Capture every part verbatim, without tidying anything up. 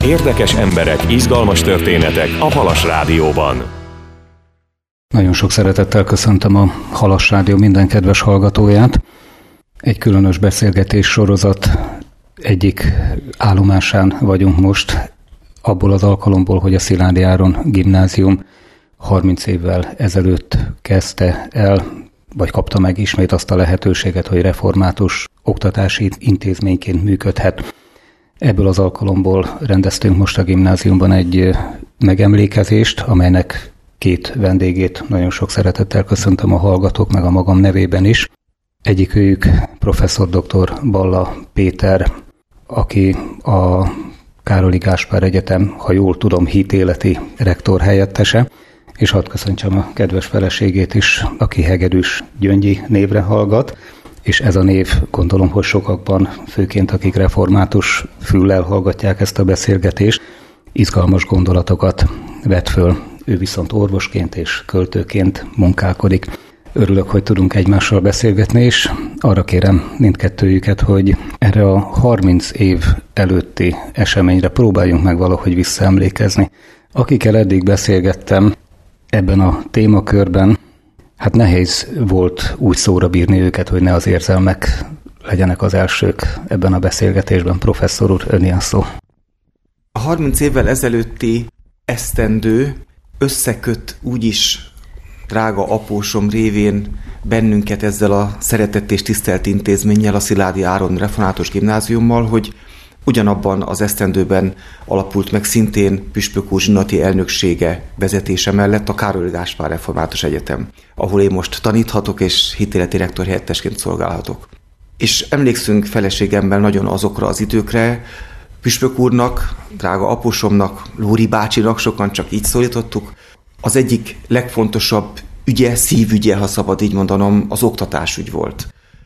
Érdekes emberek, izgalmas történetek a Halas Rádióban. Nagyon sok szeretettel köszöntöm a Halas Rádió minden kedves hallgatóját. Egy különös beszélgetés sorozat egyik állomásán vagyunk most, abból az alkalomból, hogy a Szilády Áron Gimnázium harminc évvel ezelőtt kezdte el, vagy kapta meg ismét azt a lehetőséget, hogy református oktatási intézményként működhet. Ebből az alkalomból rendeztünk most a gimnáziumban egy megemlékezést, amelynek két vendégét nagyon sok szeretettel köszöntöm a hallgatók, meg a magam nevében is. Egyik őjük professzor dr. Balla Péter, aki a Károli Gáspár Egyetem, ha jól tudom, hitéleti rektor helyettese, és hadd köszöntsem a kedves feleségét is, aki Hegedűs Gyöngyi névre hallgat, és ez a név, gondolom, hogy sokakban, főként akik református füllel hallgatják ezt a beszélgetést, izgalmas gondolatokat vet föl. Ő viszont orvosként és költőként munkálkodik. Örülök, hogy tudunk egymással beszélgetni, és arra kérem mindkettőjüket, hogy erre a harminc év előtti eseményre próbáljunk meg valahogy visszaemlékezni. Akikkel eddig beszélgettem ebben a témakörben, hát nehéz volt úgy szóra bírni őket, hogy ne az érzelmek legyenek az elsők ebben a beszélgetésben. Professzor úr, öné a szó. A harminc évvel ezelőtti esztendő összeköt úgyis drága apósom révén bennünket ezzel a szeretett és tisztelt intézménnyel, a Szilády Áron Református Gimnáziummal, hogy ugyanabban az esztendőben alapult meg szintén Püspök úr zsinati elnöksége vezetése mellett a Károli Gáspár Református Egyetem, ahol én most taníthatok és hitéleti rektor helyettesként szolgálhatok. És emlékszünk feleségemmel nagyon azokra az időkre, Püspök úrnak, drága apósomnak, Lóri bácsinak, sokan csak így szólítottuk, az egyik legfontosabb ügye, szívügye, ha szabad így mondanom, az oktatásügy volt.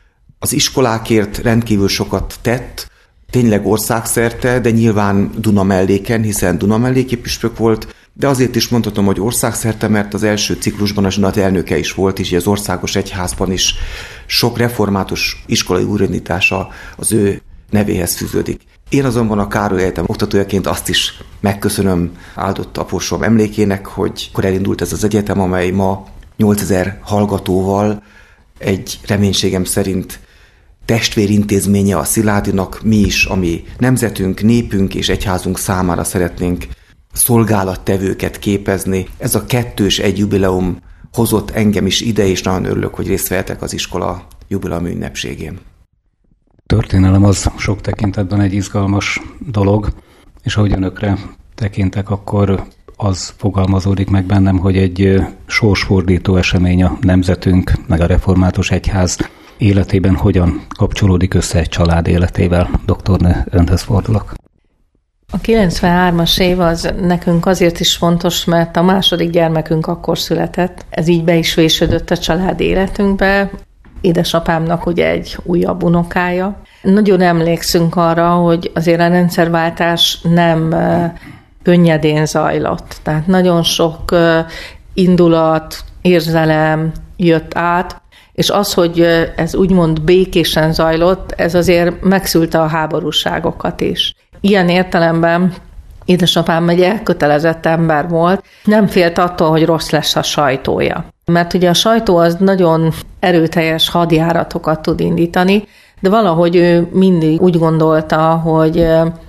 Az iskolákért rendkívül sokat tett, tényleg országszerte, de nyilván Duna melléken, hiszen Duna melléki püspök volt, de azért is mondhatom, hogy országszerte, mert az első ciklusban a zsinat elnöke is volt, és az országos egyházban is sok református iskolai újraindítása az ő nevéhez fűződik. Én azonban a Károly Egyetem oktatójaként azt is megköszönöm áldott apósom emlékének, hogy akkor elindult ez az egyetem, amely ma nyolcezer hallgatóval egy reménységem szerint testvérintézménye a Sziládynak, mi is, ami nemzetünk, népünk és egyházunk számára szeretnénk szolgálattevőket képezni. Ez a kettős egy jubileum hozott engem is ide, és nagyon örülök, hogy részt vehetek az iskola jubileum ünnepségén. Történelem az sok tekintetben egy izgalmas dolog, és ahogy önökre tekintek, akkor az fogalmazódik meg bennem, hogy egy sorsfordító esemény a nemzetünk, meg a református egyház életében hogyan kapcsolódik össze egy család életével. Doktornő, önhöz fordulok. A kilencvenhármas év az nekünk azért is fontos, mert a második gyermekünk akkor született. Ez így be is vésődött a család életünkbe. Édesapámnak ugye egy újabb unokája. Nagyon emlékszünk arra, hogy azért a rendszerváltás nem könnyedén zajlott. Tehát nagyon sok indulat, érzelem jött át, és az, hogy ez úgymond békésen zajlott, ez azért megszülte a háborúságokat is. Ilyen értelemben édesapám egy elkötelezett ember volt, nem félt attól, hogy rossz lesz a sajtója. Mert ugye a sajtó az nagyon erőteljes hadjáratokat tud indítani, de valahogy ő mindig úgy gondolta, hogy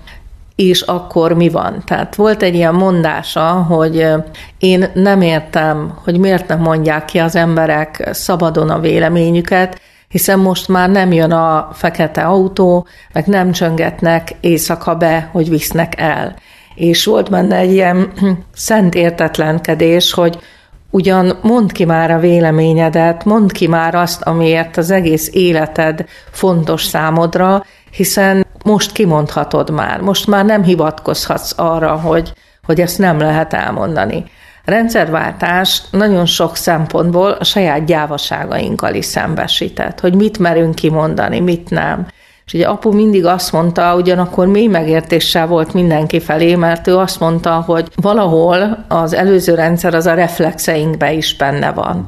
és akkor mi van? Tehát volt egy ilyen mondása, hogy én nem értem, hogy miért nem mondják ki az emberek szabadon a véleményüket, hiszen most már nem jön a fekete autó, meg nem csöngetnek éjszaka be, hogy visznek el. És volt benne egy ilyen szent értetlenkedés, hogy ugyan mondd ki már a véleményedet, mondd ki már azt, amiért az egész életed fontos számodra, hiszen most kimondhatod már, most már nem hivatkozhatsz arra, hogy, hogy ezt nem lehet elmondani. A rendszerváltás nagyon sok szempontból a saját gyávaságainkkal is szembesített, hogy mit merünk kimondani, mit nem. És ugye apu mindig azt mondta, ugyanakkor mély megértéssel volt mindenki felé, mert ő azt mondta, hogy valahol az előző rendszer az a reflexeinkben is benne van.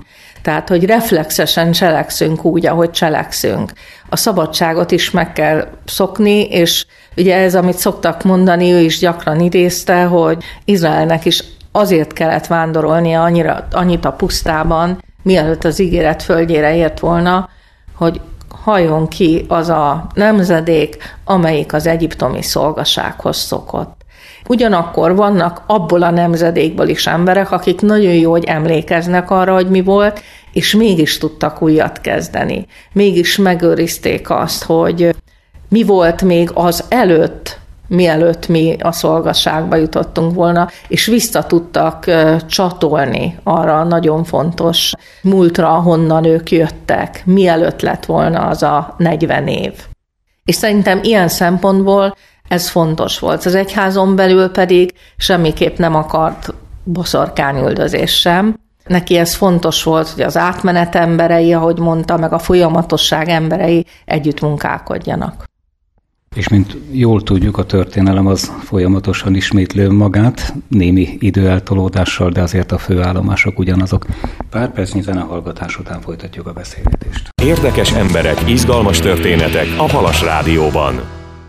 Tehát, hogy reflexesen cselekszünk úgy, ahogy cselekszünk. A szabadságot is meg kell szokni, és ugye ez, amit szoktak mondani, ő is gyakran idézte, hogy Izraelnek is azért kellett vándorolnia annyira, annyit a pusztában, mielőtt az ígéret földjére ért volna, hogy halljon ki az a nemzedék, amelyik az egyiptomi szolgasághoz szokott. Ugyanakkor vannak abból a nemzedékből is emberek, akik nagyon jó, hogy emlékeznek arra, hogy mi volt, és mégis tudtak újat kezdeni. Mégis megőrizték azt, hogy mi volt még az előtt, mielőtt mi a szolgaságba jutottunk volna, és vissza tudtak csatolni arra a nagyon fontos múltra, honnan ők jöttek, mielőtt lett volna az a negyven év. És szerintem ilyen szempontból ez fontos volt. Az egyházon belül pedig semmiképp nem akart boszorkányüldözés sem. Neki ez fontos volt, hogy az átmenet emberei, ahogy mondta, meg a folyamatosság emberei együtt munkálkodjanak. És mint jól tudjuk, a történelem az folyamatosan ismétlő magát, némi időeltolódással, de azért a főállomások ugyanazok. Pár percnyi zenehallgatás után folytatjuk a beszélgetést. Érdekes emberek, izgalmas történetek a Halas Rádióban.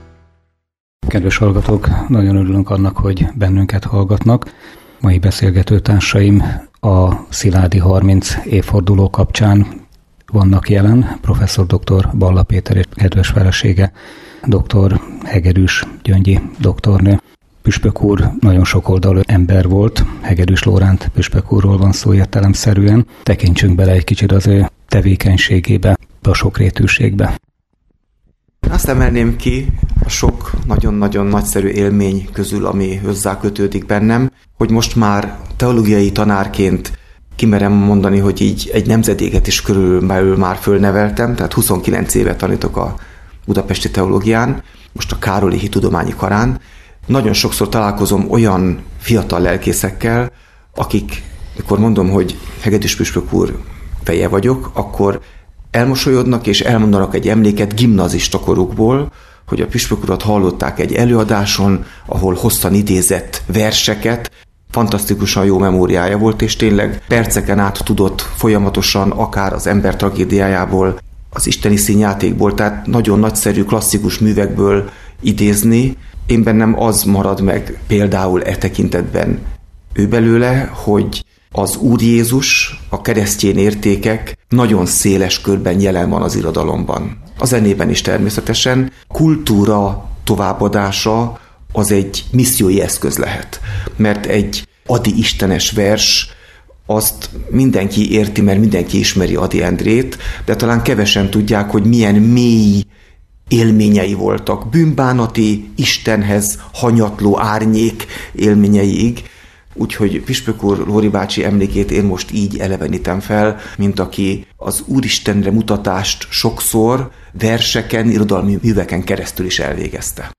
Kedves hallgatók, nagyon örülünk annak, hogy bennünket hallgatnak. Mai beszélgetőtársaim a Sziládi harminc évforduló kapcsán vannak jelen. Professzor dr. Balla Péter és kedves felesége, dr. Hegedűs Gyöngyi doktornő. Püspök úr nagyon sokoldalú ember volt, Hegedűs Lóránt püspök úrról van szó értelemszerűen. Tekintsünk bele egy kicsit az ő tevékenységébe, a sokrétűségbe. Azt emelném ki a sok nagyon-nagyon nagyszerű élmény közül, ami hozzákötődik bennem, hogy most már teológiai tanárként kimerem mondani, hogy így egy nemzedéket is körülbelül már fölneveltem, tehát huszonkilenc éve tanítok a budapesti teológián, most a Károlyi Hittudományi Karán. Nagyon sokszor találkozom olyan fiatal lelkészekkel, akik, mikor mondom, hogy Hegedűs püspök úr feje vagyok, akkor elmosolyodnak és elmondanak egy emléket gimnazista korukból, hogy a püspök urat hallották egy előadáson, ahol hosszan idézett verseket, fantasztikusan jó memóriája volt, és tényleg perceken át tudott folyamatosan akár az ember tragédiájából, az isteni színjátékból, tehát nagyon nagyszerű klasszikus művekből idézni. Én bennem az marad meg például e tekintetben ő belőle, hogy az Úr Jézus, a keresztény értékek nagyon széles körben jelen van az irodalomban. A zenében is természetesen. Kultúra továbbadása az egy missziói eszköz lehet, mert egy Ady istenes vers, azt mindenki érti, mert mindenki ismeri Ady Endrét, de talán kevesen tudják, hogy milyen mély élményei voltak, bűnbánati, Istenhez hanyatló árnyék élményeiig. Úgyhogy püspök úr Lóri bácsi emlékét én most így elevenítem fel, mint aki az Úristenre mutatást sokszor verseken, irodalmi műveken keresztül is elvégezte.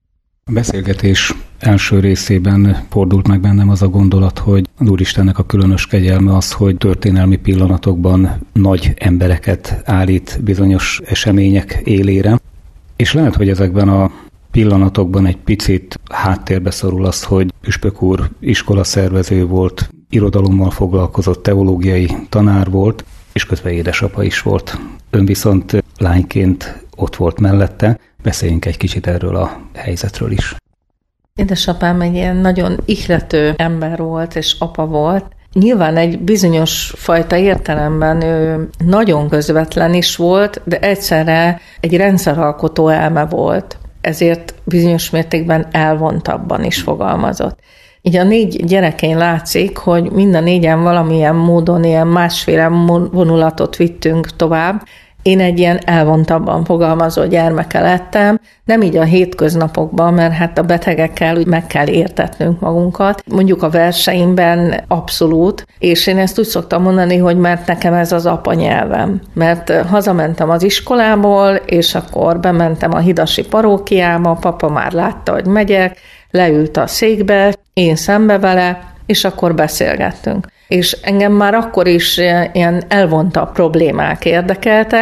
A beszélgetés első részében fordult meg bennem az a gondolat, hogy az Úristennek a különös kegyelme az, hogy történelmi pillanatokban nagy embereket állít bizonyos események élére, és lehet, hogy ezekben a pillanatokban egy picit háttérbe szorul az, hogy püspök úr iskolaszervező volt, irodalommal foglalkozott, teológiai tanár volt, és közben édesapa is volt. Ön viszont lányként ott volt mellette. Beszéljünk egy kicsit erről a helyzetről is. Édesapám egy ilyen nagyon ihlető ember volt, és apa volt. Nyilván egy bizonyos fajta értelemben ő nagyon közvetlen is volt, de egyszerre egy rendszeralkotó elme volt. Ezért bizonyos mértékben elvontabban is fogalmazott. Így a négy gyerekén látszik, hogy mind a négyen valamilyen módon ilyen másféle vonulatot vittünk tovább. Én egy ilyen elvontabban fogalmazó gyermeke lettem, nem így a hétköznapokban, mert hát a betegekkel úgy meg kell értetnünk magunkat. Mondjuk a verseimben abszolút, és én ezt úgy szoktam mondani, hogy mert nekem ez az apanyelvem. Mert hazamentem az iskolából, és akkor bementem a hidasi parókiába, papa már látta, hogy megyek, leült a székbe, én szembe vele, és akkor beszélgettünk. És engem már akkor is ilyen elvontabb problémák érdekeltek,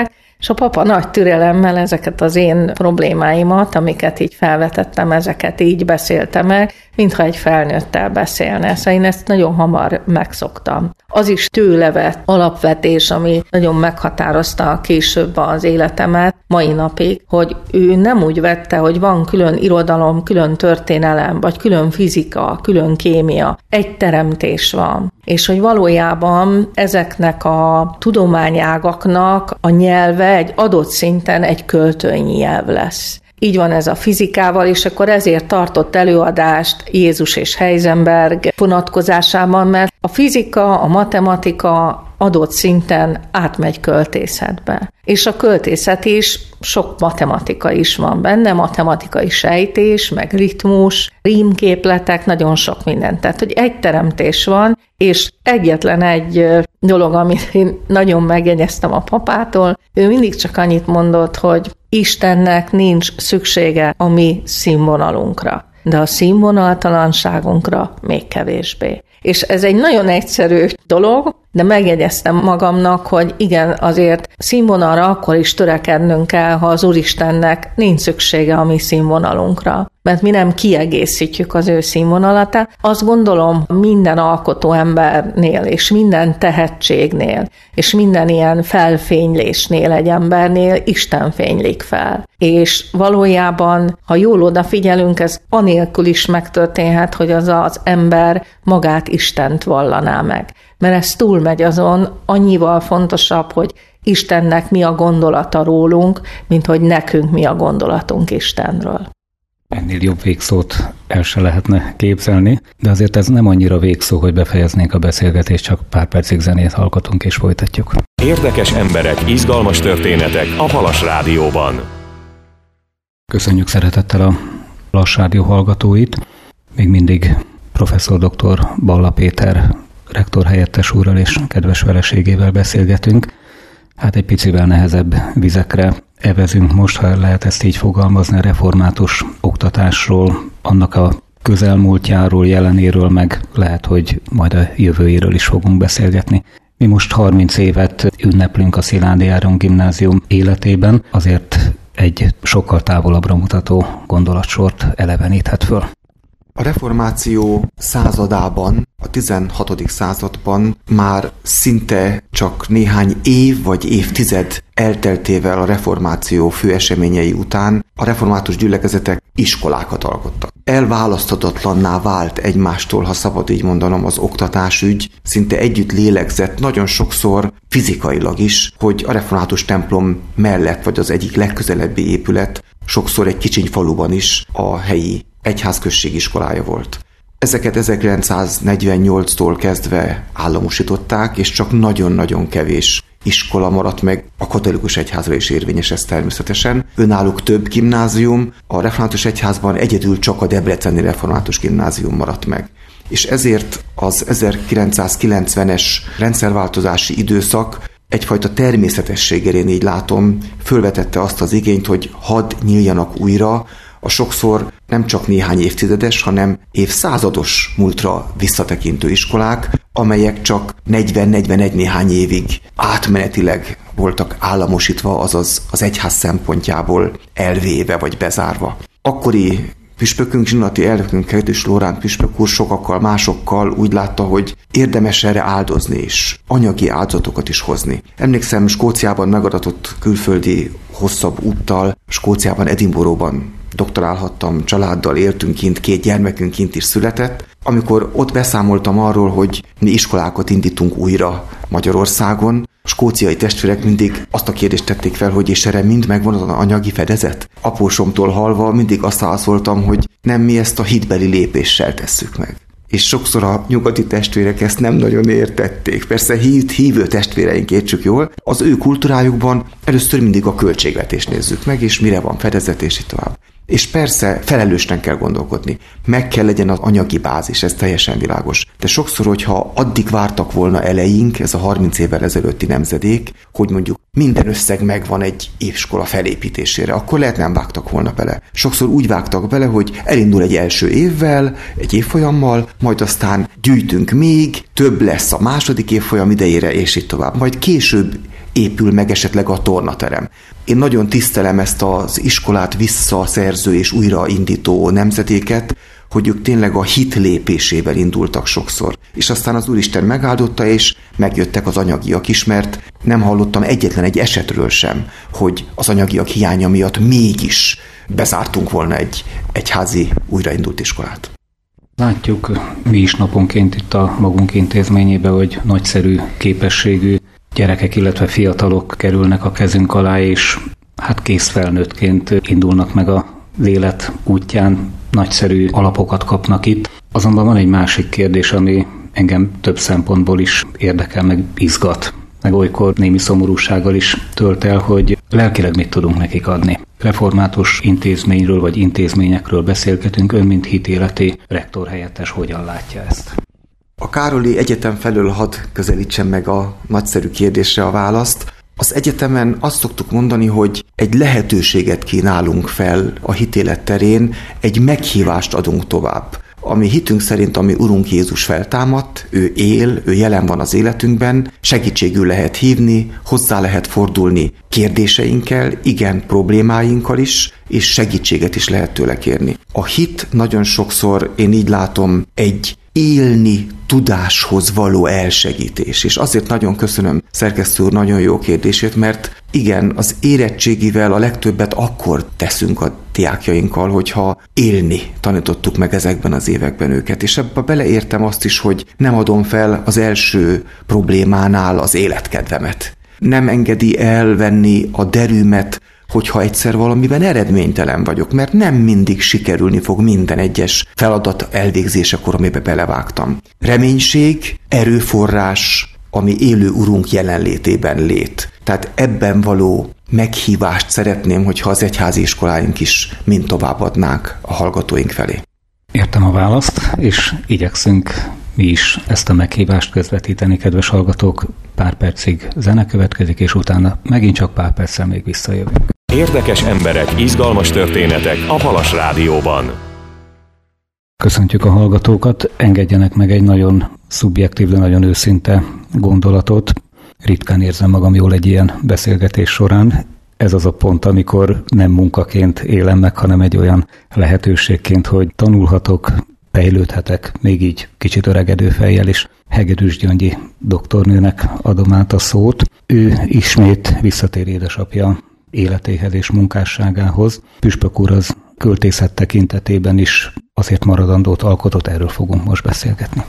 És a papa nagy türelemmel ezeket az én problémáimat, amiket így felvetettem, ezeket így beszélte meg, mintha egy felnőttel beszélne. Szóval én ezt nagyon hamar megszoktam. Az is tőle vett alapvetés, ami nagyon meghatározta később az életemet, mai napig, hogy ő nem úgy vette, hogy van külön irodalom, külön történelem, vagy külön fizika, külön kémia. Egy teremtés van. És hogy valójában ezeknek a tudományágaknak a nyelve egy adott szinten egy költői nyelv lesz. Így van ez a fizikával, és akkor ezért tartott előadást Jézus és Heisenberg vonatkozásában, mert a fizika, a matematika adott szinten átmegy költészetbe. És a költészet is, sok matematika is van benne, matematikai sejtés, meg ritmus, rímképletek, nagyon sok minden. Tehát, hogy egy teremtés van, és egyetlen egy dolog, amit én nagyon megjegyeztem a papától, ő mindig csak annyit mondott, hogy Istennek nincs szüksége a mi színvonalunkra, de a színvonaltalanságunkra még kevésbé. És ez egy nagyon egyszerű dolog, de megjegyeztem magamnak, hogy igen, azért színvonalra akkor is törekednünk kell, ha az Úristennek nincs szüksége a mi színvonalunkra. Mert mi nem kiegészítjük az ő színvonalatát. Azt gondolom, minden alkotó embernél, és minden tehetségnél, és minden ilyen felfénylésnél egy embernél Isten fénylik fel. És valójában, ha jól odafigyelünk, ez anélkül is megtörténhet, hogy az az ember magát Istent vallaná meg. Mert ez túlmegy azon, annyival fontosabb, hogy Istennek mi a gondolata rólunk, mint hogy nekünk mi a gondolatunk Istenről. Ennél jobb végszót el se lehetne képzelni, de azért ez nem annyira végszó, hogy befejeznénk a beszélgetést, csak pár percig zenét hallgatunk és folytatjuk. Érdekes emberek, izgalmas történetek a Halas Rádióban. Köszönjük szeretettel a Halas Rádió hallgatóit. Még mindig professzor dr. Balla Péter rektor helyettes úrral és kedves feleségével beszélgetünk. Hát egy picivel nehezebb vizekre evezünk most, ha lehet ezt így fogalmazni, a református oktatásról, annak a közelmúltjáról, jelenéről, meg lehet, hogy majd a jövőjéről is fogunk beszélgetni. Mi most harminc évet ünneplünk a Szilágyi Áron Gimnázium életében, azért egy sokkal távolabbra mutató gondolatsort eleveníthet föl. A reformáció századában, a tizenhatodik században már szinte csak néhány év vagy évtized elteltével a reformáció fő eseményei után a református gyülekezetek iskolákat alkottak. Elválaszthatatlanná vált egymástól, ha szabad így mondanom, az oktatásügy, szinte együtt lélegzett, nagyon sokszor fizikailag is, hogy a református templom mellett, vagy az egyik legközelebbi épület, sokszor egy kicsiny faluban is a helyi egyházközség iskolája volt. Ezeket ezerkilencszáznegyvennyolctól kezdve államosították, és csak nagyon-nagyon kevés iskola maradt meg, a katolikus egyházra is érvényes ez természetesen. Önálluk több gimnázium, a református egyházban egyedül csak a debreceni református gimnázium maradt meg. És ezért az ezerkilencszázkilencvenes rendszerváltozási időszak egyfajta természetességgel, én így látom, fölvetette azt az igényt, hogy hadd nyíljanak újra a sokszor nem csak néhány évtizedes, hanem évszázados múltra visszatekintő iskolák, amelyek csak negyven-negyvenegy néhány évig átmenetileg voltak államosítva, azaz az egyház szempontjából elvéve vagy bezárva. Akkori püspökünk, zsinati elnökünk, Kedves Loránd püspök úr sokakkal, másokkal úgy látta, hogy érdemes erre áldozni is, anyagi áldozatokat is hozni. Emlékszem, Skóciában megadatott külföldi hosszabb úttal, Skóciában, Edinburghban doktorálhattam, családdal éltünk kint, két gyermekünk kint is született. Amikor ott beszámoltam arról, hogy mi iskolákat indítunk újra Magyarországon, a skóciai testvérek mindig azt a kérdést tették fel, hogy és erre mind megvan az anyagi fedezet. Apósomtól hallva mindig azt válaszoltam, hogy nem, mi ezt a hitbeli lépéssel tesszük meg. És sokszor a nyugati testvérek ezt nem nagyon értették. Persze hív, hívő testvéreink, értsük jól, az ő kultúrájukban először mindig a költségvetést nézzük meg, és mire van fedezet, és így tovább. És persze felelősen kell gondolkodni. Meg kell legyen az anyagi bázis, ez teljesen világos. De sokszor, hogyha addig vártak volna eleink, ez a harminc évvel ezelőtti nemzedék, hogy mondjuk minden összeg megvan egy iskola felépítésére, akkor lehet nem vágtak volna bele. Sokszor úgy vágtak bele, hogy elindul egy első évvel, egy évfolyammal, majd aztán gyűjtünk még, több lesz a második évfolyam idejére, és így tovább. Majd később épül meg esetleg a tornaterem. Én nagyon tisztelem ezt az iskolát visszaszerző és újraindító nemzedéket, hogy ők tényleg a hit lépésével indultak sokszor. És aztán az Úristen megáldotta, és megjöttek az anyagiak is, mert nem hallottam egyetlen egy esetről sem, hogy az anyagiak hiánya miatt mégis bezártunk volna egy egyházi újraindult iskolát. Látjuk mi is naponként itt a magunk intézményébe, hogy nagyszerű képességű gyerekek, illetve fiatalok kerülnek a kezünk alá, és hát kész felnőttként indulnak meg az élet útján, nagyszerű alapokat kapnak itt. Azonban van egy másik kérdés, ami engem több szempontból is érdekel, meg izgat, meg olykor némi szomorúsággal is tölt el, hogy lelkileg mit tudunk nekik adni. Református intézményről vagy intézményekről beszélgetünk, ön mint hitéleti rektor helyettes hogyan látja ezt? A Károli Egyetem felől hadd közelítsen meg a nagyszerű kérdésre a választ. Az egyetemen azt szoktuk mondani, hogy egy lehetőséget kínálunk fel a hitélet terén, egy meghívást adunk tovább. Ami hitünk szerint, ami Urunk Jézus feltámadt, ő él, ő jelen van az életünkben, segítségül lehet hívni, hozzá lehet fordulni kérdéseinkkel, igen, problémáinkkal is, és segítséget is lehet tőle kérni. A hit nagyon sokszor, én így látom, egy élni tudáshoz való elsegítés. És azért nagyon köszönöm szerkesztő úr nagyon jó kérdését, mert igen, az érettségivel a legtöbbet akkor teszünk a diákjainkkal, hogyha élni tanítottuk meg ezekben az években őket. És ebbe beleértem azt is, hogy nem adom fel az első problémánál az életkedvemet. Nem engedi elvenni a derűmet, hogyha egyszer valamiben eredménytelen vagyok, mert nem mindig sikerülni fog minden egyes feladat elvégzésekor, amibe belevágtam. Reménység, erőforrás, ami élő Urunk jelenlétében lét. Tehát ebben való meghívást szeretném, hogyha az egyházi iskoláink is mind továbbadnák a hallgatóink felé. Értem a választ, és igyekszünk mi is ezt a meghívást közvetíteni, kedves hallgatók. Pár percig zene következik, és utána megint csak pár perccel még visszajövünk. Érdekes emberek, izgalmas történetek a Halas Rádióban. Köszöntjük a hallgatókat, engedjenek meg egy nagyon szubjektív, de nagyon őszinte gondolatot. Ritkán érzem magam jól egy ilyen beszélgetés során. Ez az a pont, amikor nem munkaként élem meg, hanem egy olyan lehetőségként, hogy tanulhatok, fejlődhetek, még így kicsit öregedő fejjel is. Hegedűs Gyöngyi doktornőnek adom át a szót. Ő ismét visszatér édesapja életéhez és munkásságához. Püspök úr az költészet tekintetében is azért maradandót alkotott, erről fogunk most beszélgetni.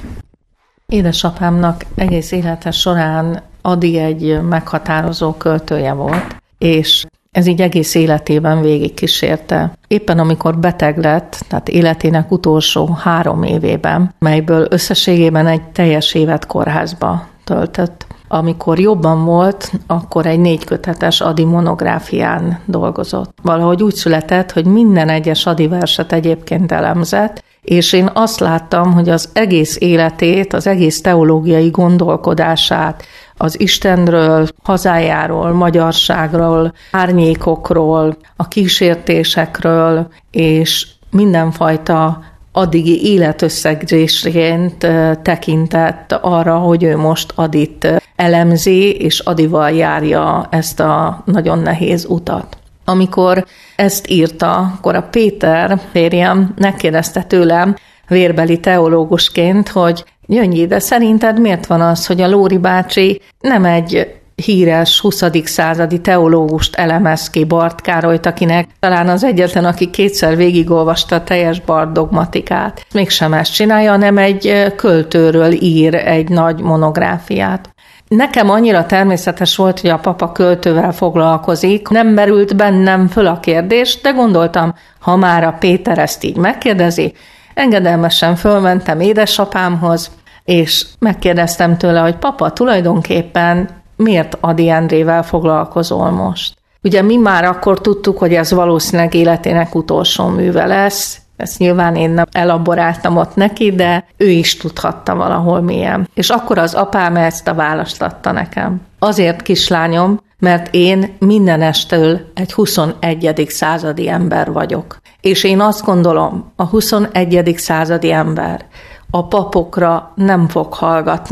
Édesapámnak egész élete során Adi egy meghatározó költője volt, és ez így egész életében végigkísérte. Éppen amikor beteg lett, tehát életének utolsó három évében, melyből összességében egy teljes évet kórházba töltött. Amikor jobban volt, akkor egy négykötetes Adi monográfián dolgozott. Valahogy úgy született, hogy minden egyes Adi verset egyébként elemzett, és én azt láttam, hogy az egész életét, az egész teológiai gondolkodását, az Istenről, hazájáról, magyarságról, árnyékokról, a kísértésekről, és mindenfajta addigi életösszegzésként tekintett arra, hogy ő most Adit elemzi, és Adival járja ezt a nagyon nehéz utat. Amikor ezt írta, akkor a Péter férjem megkérdezte tőlem vérbeli teológusként, hogy Gyöngyi, de szerinted miért van az, hogy a Lóri bácsi nem egy híres huszadik századi teológust elemez ki, Barth Károlyt, akinek talán az egyetlen, aki kétszer végigolvasta a teljes Barth dogmatikát. Mégsem ezt csinálja, hanem egy költőről ír egy nagy monográfiát. Nekem annyira természetes volt, hogy a papa költővel foglalkozik, nem merült bennem föl a kérdés, de gondoltam, ha már a Péter ezt így megkérdezi, engedelmesen fölmentem édesapámhoz, és megkérdeztem tőle, hogy papa, tulajdonképpen miért Ady Endrével foglalkozol most? Ugye mi már akkor tudtuk, hogy ez valószínűleg életének utolsó műve lesz, ezt nyilván én nem elaboráltam ott neki, de ő is tudhatta valahol mélyen. És akkor az apám ezt a választ adta nekem. Azért, kislányom, mert én mindenestől egy huszonegyedik századi ember vagyok. És én azt gondolom, a huszonegyedik századi ember a papokra nem fog hallgatni,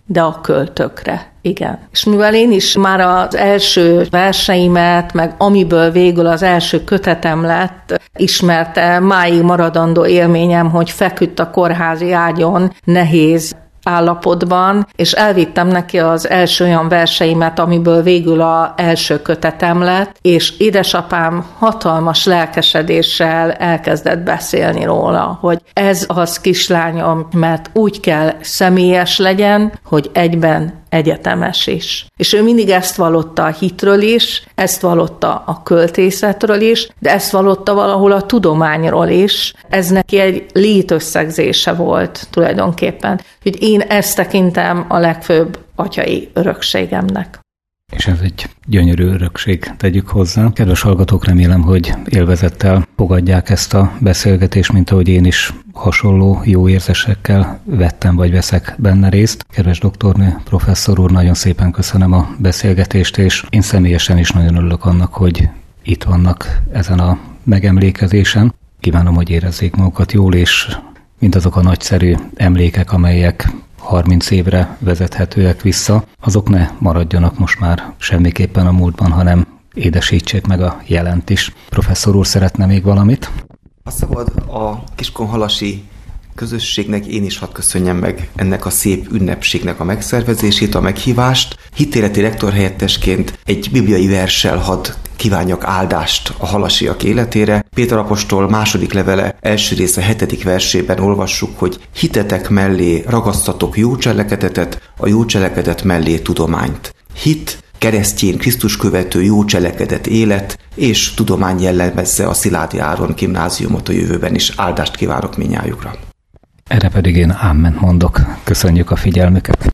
de a költökre. Igen. És mivel én is már az első verseimet, meg amiből végül az első kötetem lett, ismerte máig maradandó élményem, hogy feküdt a kórházi ágyon nehéz állapotban, és elvittem neki az első olyan verseimet, amiből végül az első kötetem lett, és édesapám hatalmas lelkesedéssel elkezdett beszélni róla, hogy ez az kislányom, mert úgy kell személyes legyen, hogy egyben egyetemes is. És ő mindig ezt vallotta a hitről is, ezt vallotta a költészetről is, de ezt vallotta valahol a tudományról is. Ez neki egy létösszegzése volt tulajdonképpen. Úgyhogy én ezt tekintem a legfőbb atyai örökségemnek. És ez egy gyönyörű örökség, tegyük hozzá. Kedves hallgatók, remélem, hogy élvezettel fogadják ezt a beszélgetést, mint ahogy én is hasonló jó érzésekkel vettem vagy veszek benne részt. Kedves doktornő, professzor úr, nagyon szépen köszönöm a beszélgetést, és én személyesen is nagyon örülök annak, hogy itt vannak ezen a megemlékezésen. Kívánom, hogy érezzék magukat jól, és mindazok a nagyszerű emlékek, amelyek harminc évre vezethetőek vissza, azok ne maradjanak most már semmiképpen a múltban, hanem édesítsék meg a jelent is. Professzor úr, szeretne még valamit? Ha szabad, a Kiskunhalasi közösségnek én is hadd köszönjem meg ennek a szép ünnepségnek a megszervezését, a meghívást. Hitéleti rektorhelyettesként egy bibliai verssel hadd kívánjak áldást a halasiak életére. Péter apostol második levele első része hetedik versében olvassuk, hogy hitetek mellé ragasztatok jó cselekedetet, a jó cselekedet mellé tudományt. Hit, keresztjén, Krisztus követő jó cselekedet élet, és tudomány jellemezze a Szilágyi Áron gimnáziumot a jövőben is. Áldást kívánok mindnyájukra. Erre pedig én áment mondok. Köszönjük a figyelmüket.